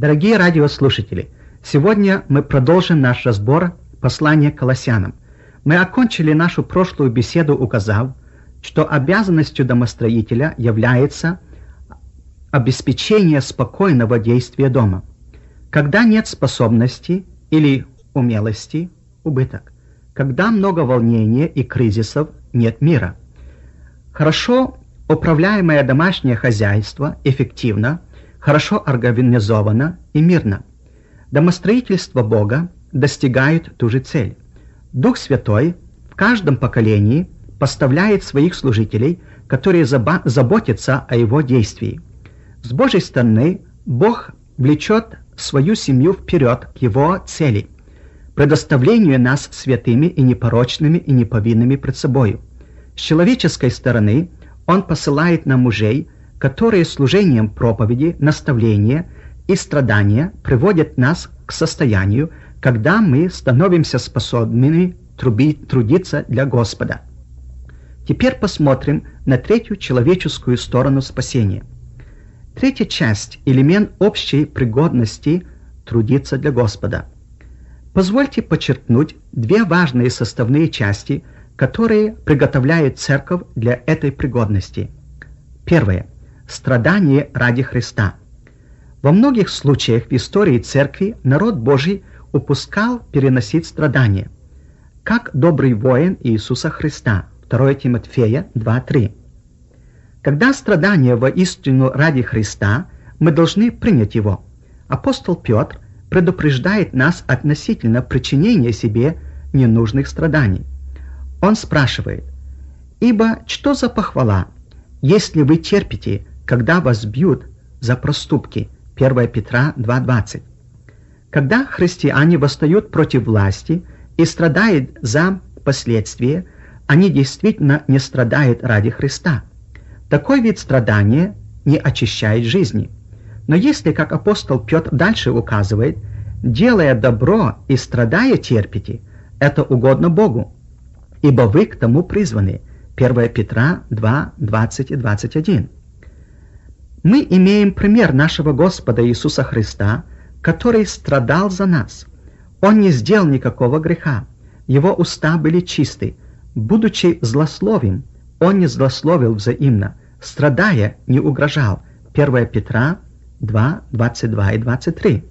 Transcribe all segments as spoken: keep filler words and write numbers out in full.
Дорогие радиослушатели, сегодня мы продолжим наш разбор послания к Колоссянам. Мы окончили нашу прошлую беседу, указав, что обязанностью домостроителя является обеспечение спокойного действия дома. Когда нет способности или умелости, убыток. Когда много волнения и кризисов, нет мира. Хорошо управляемое домашнее хозяйство эффективно, хорошо организовано и мирно. Домостроительство Бога достигает ту же цель. Дух Святой в каждом поколении поставляет своих служителей, которые заботятся о его действии. С Божьей стороны Бог влечет свою семью вперед к его цели, предоставлению нас святыми и непорочными и неповинными пред собою. С человеческой стороны Он посылает нам мужей, которые служением проповеди, наставления и страдания приводят нас к состоянию, когда мы становимся способными трубить, трудиться для Господа. Теперь посмотрим на третью человеческую сторону спасения. Третья часть – элемент общей пригодности трудиться для Господа. Позвольте подчеркнуть две важные составные части, которые приготовляют церковь для этой пригодности. Первое. Страдание ради Христа. Во многих случаях в истории церкви народ Божий упускал переносить страдания, как добрый воин Иисуса Христа. второе Тимофея два три. Когда страдания воистину ради Христа, мы должны принять его. Апостол Петр предупреждает нас относительно причинения себе ненужных страданий. Он спрашивает: «Ибо что за похвала, если вы терпите, когда вас бьют за проступки?» первое Петра два двадцать. Когда христиане восстают против власти и страдают за последствия, они действительно не страдают ради Христа. Такой вид страдания не очищает жизни. Но если, как апостол Петр дальше указывает, делая добро и страдая терпите, это угодно Богу, ибо вы к тому призваны. первое Петра два двадцать и двадцать один. Мы имеем пример нашего Господа Иисуса Христа, который страдал за нас. Он не сделал никакого греха. Его уста были чисты. Будучи злословим, он не злословил взаимно. Страдая, не угрожал. первое Петра два двадцать два и двадцать три.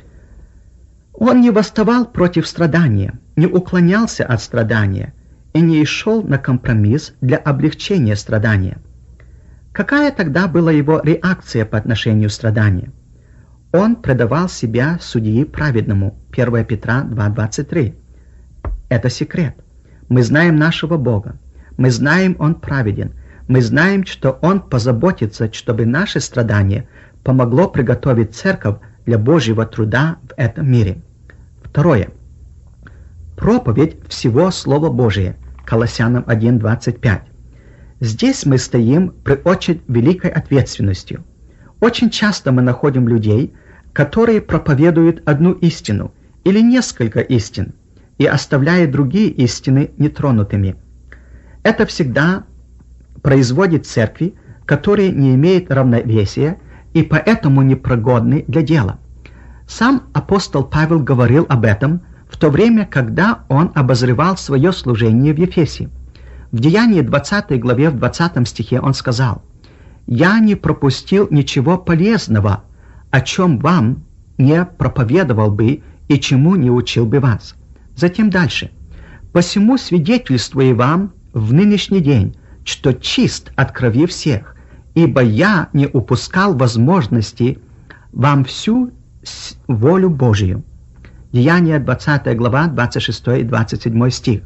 Он не восставал против страдания, не уклонялся от страдания и не шел на компромисс для облегчения страдания. Какая тогда была его реакция по отношению к страданию? Он предавал себя судьи праведному. первое Петра два двадцать три. Это секрет. Мы знаем нашего Бога. Мы знаем, Он праведен. Мы знаем, что Он позаботится, чтобы наше страдание помогло приготовить церковь для Божьего труда в этом мире. Второе. Проповедь всего Слова Божия. Колоссянам один двадцать пять. Здесь мы стоим при очень великой ответственностью. Очень часто мы находим людей, которые проповедуют одну истину или несколько истин и оставляют другие истины нетронутыми. Это всегда производит церкви, которые не имеют равновесия и поэтому непригодны для дела. Сам апостол Павел говорил об этом в то время, когда он обозревал свое служение в Ефесе. В Деянии двадцатой главе в двадцатом стихе он сказал: «Я не пропустил ничего полезного, о чем вам не проповедовал бы и чему не учил бы вас». Затем дальше. «Посему свидетельствую вам в нынешний день, что чист от крови всех, ибо я не упускал возможности вам всю волю Божию». Деяния двадцатая глава, двадцать шестой и двадцать седьмой стих.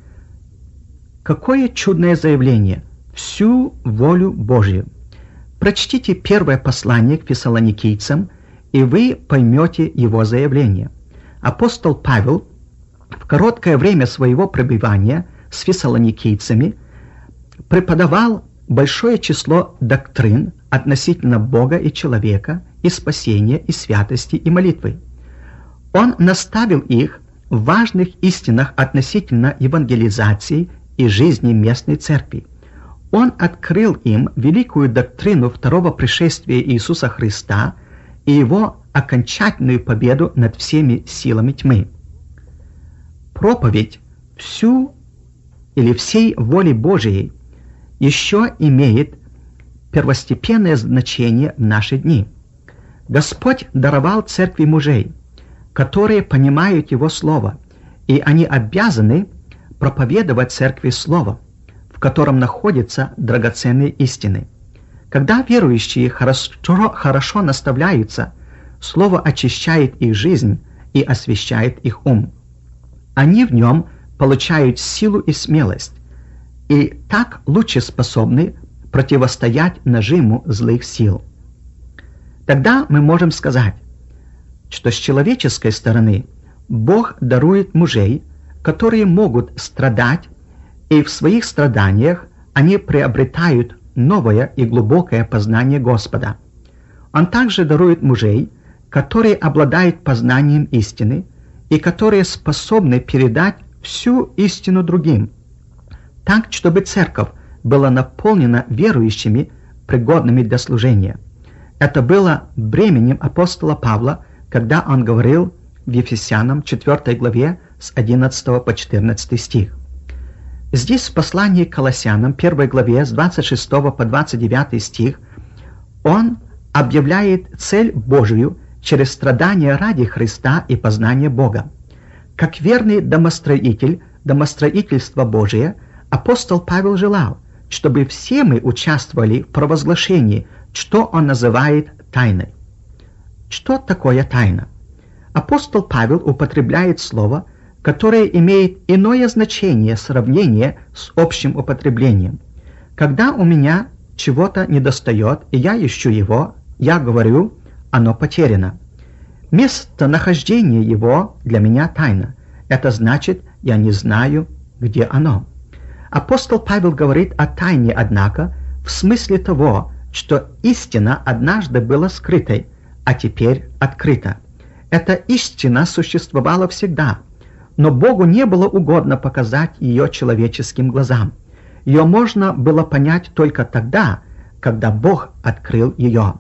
Какое чудное заявление! Всю волю Божию. Прочтите первое послание к фессалоникийцам, и вы поймете его заявление. Апостол Павел в короткое время своего пребывания с фессалоникийцами преподавал большое число доктрин относительно Бога и человека, и спасения, и святости, и молитвы. Он наставил их в важных истинах относительно евангелизации и жизни местной церкви. Он открыл им великую доктрину второго пришествия Иисуса Христа и его окончательную победу над всеми силами тьмы. Проповедь всю или всей воли Божией еще имеет первостепенное значение в наши дни. Господь даровал церкви мужей, которые понимают Его Слово, и они обязаны проповедовать церкви Слово, в котором находятся драгоценные истины. Когда верующие хорошо, хорошо наставляются, Слово очищает их жизнь и освещает их ум. Они в нем получают силу и смелость, и так лучше способны противостоять нажиму злых сил. Тогда мы можем сказать, что с человеческой стороны Бог дарует мужей, которые могут страдать, и в своих страданиях они приобретают новое и глубокое познание Господа. Он также дарует мужей, которые обладают познанием истины и которые способны передать всю истину другим, так, чтобы церковь была наполнена верующими, пригодными для служения. Это было бременем апостола Павла, когда он говорил в Ефесянам четвёртой главе с одиннадцатого по четырнадцатый стих. Здесь в послании к Колоссянам первой главе с двадцать шестого по двадцать девятый стих он объявляет цель Божию через страдания ради Христа и познание Бога. Как верный домостроитель домостроительства Божия, апостол Павел желал, чтобы все мы участвовали в провозглашении, что он называет тайной. Что такое тайна? Апостол Павел употребляет слово, которое имеет иное значение сравнение с общим употреблением. Когда у меня чего-то недостает, и я ищу его, я говорю, оно потеряно. Местонахождение его для меня тайна. Это значит, я не знаю, где оно. Апостол Павел говорит о тайне, однако, в смысле того, что истина однажды была скрытой, а теперь открыта. Эта истина существовала всегда, но Богу не было угодно показать ее человеческим глазам. Ее можно было понять только тогда, когда Бог открыл ее.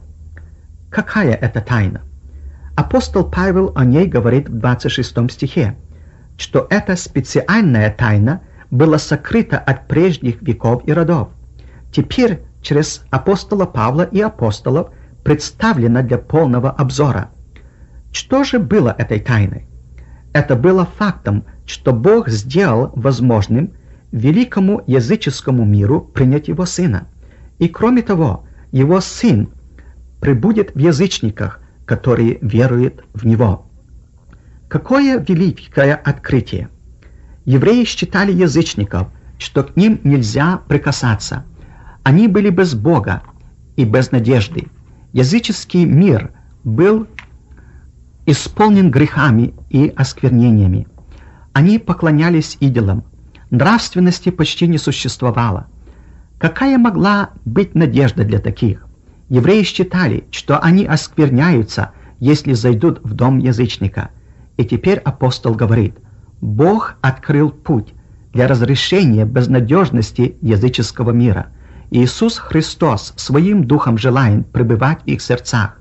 Какая это тайна? Апостол Павел о ней говорит в двадцать шестом стихе, что эта специальная тайна была сокрыта от прежних веков и родов. Теперь через апостола Павла и апостолов представлена для полного обзора. Что же было этой тайной? Это было фактом, что Бог сделал возможным великому языческому миру принять Его Сына. И кроме того, Его Сын пребудет в язычниках, которые веруют в Него. Какое великое открытие! Евреи считали язычников, что к ним нельзя прикасаться. Они были без Бога и без надежды. Языческий мир был исполнен грехами и осквернениями. Они поклонялись идолам. Нравственности почти не существовало. Какая могла быть надежда для таких? Евреи считали, что они оскверняются, если зайдут в дом язычника. И теперь апостол говорит, Бог открыл путь для разрешения безнадежности языческого мира. Иисус Христос своим духом желает пребывать в их сердцах.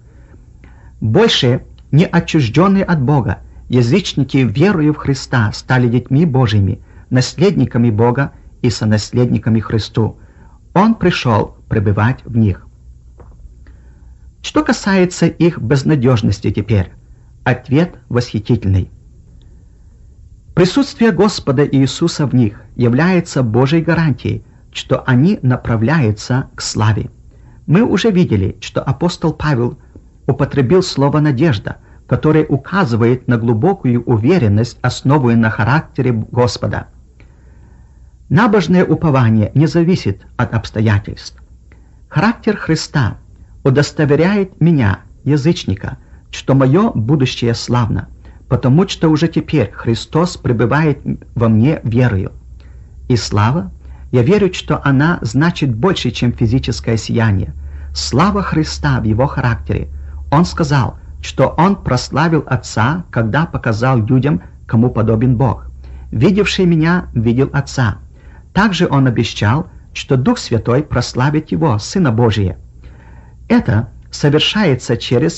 Больше не отчужденные от Бога, язычники, веруя в Христа, стали детьми Божьими, наследниками Бога и сонаследниками Христу. Он пришел пребывать в них. Что касается их безнадежности теперь, ответ восхитительный. Присутствие Господа Иисуса в них является Божьей гарантией, что они направляются к славе. Мы уже видели, что апостол Павел употребил слово «надежда», которое указывает на глубокую уверенность, основанную на характере Господа. Набожное упование не зависит от обстоятельств. Характер Христа удостоверяет меня, язычника, что мое будущее славно, потому что уже теперь Христос пребывает во мне верою. И слава, я верю, что она значит больше, чем физическое сияние. Слава Христа в Его характере. Он сказал, что Он прославил Отца, когда показал людям, кому подобен Бог. Видевший меня, видел Отца. Также Он обещал, что Дух Святой прославит Его, Сына Божия. Это совершается через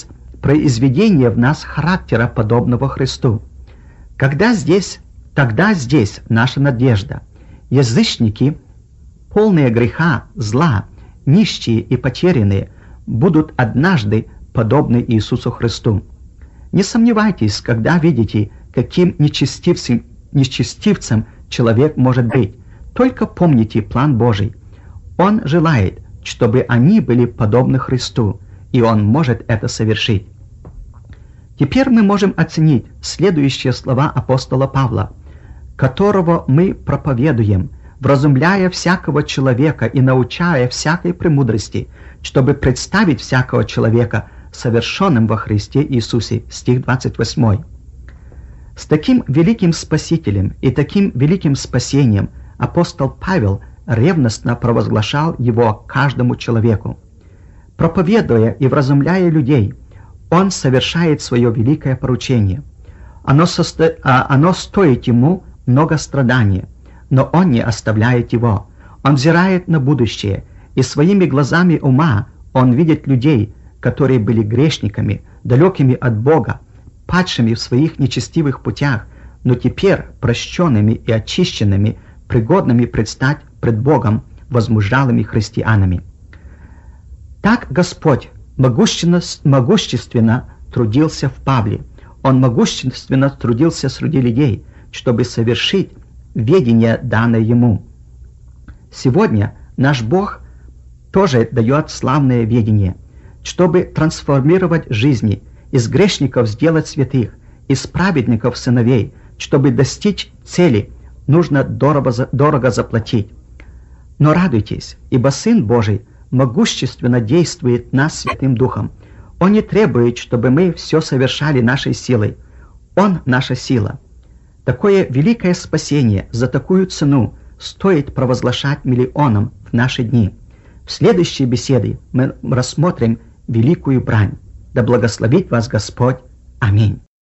произведение в нас характера, подобного Христу. Когда здесь, тогда здесь наша надежда. Язычники, полные греха, зла, нищие и потерянные, будут однажды подобны Иисусу Христу. Не сомневайтесь, когда видите, каким нечестивцем, нечестивцем человек может быть. Только помните план Божий. Он желает, чтобы они были подобны Христу, и Он может это совершить. Теперь мы можем оценить следующие слова апостола Павла, которого мы проповедуем, вразумляя всякого человека и научая всякой премудрости, чтобы представить всякого человека совершенным во Христе Иисусе. Стих двадцать восемь. С таким великим Спасителем и таким великим спасением апостол Павел ревностно провозглашал его каждому человеку. Проповедуя и вразумляя людей, он совершает свое великое поручение. Оно, состо... оно стоит ему много страдания, но он не оставляет его. Он взирает на будущее, и своими глазами ума он видит людей, которые были грешниками, далекими от Бога, падшими в своих нечестивых путях, но теперь прощенными и очищенными, пригодными предстать пред Богом возмужалыми христианами. Так Господь могущественно, могущественно трудился в Павле. Он могущественно трудился среди людей, чтобы совершить ведение, данное ему. Сегодня наш Бог тоже дает славное ведение, чтобы трансформировать жизни, из грешников сделать святых, из праведников сыновей. Чтобы достичь цели, нужно дорого, дорого заплатить. Но радуйтесь, ибо Сын Божий могущественно действует нас Святым Духом. Он не требует, чтобы мы все совершали нашей силой. Он наша сила. Такое великое спасение за такую цену стоит провозглашать миллионам в наши дни. В следующей беседе мы рассмотрим великую брань. Да благословит вас Господь. Аминь.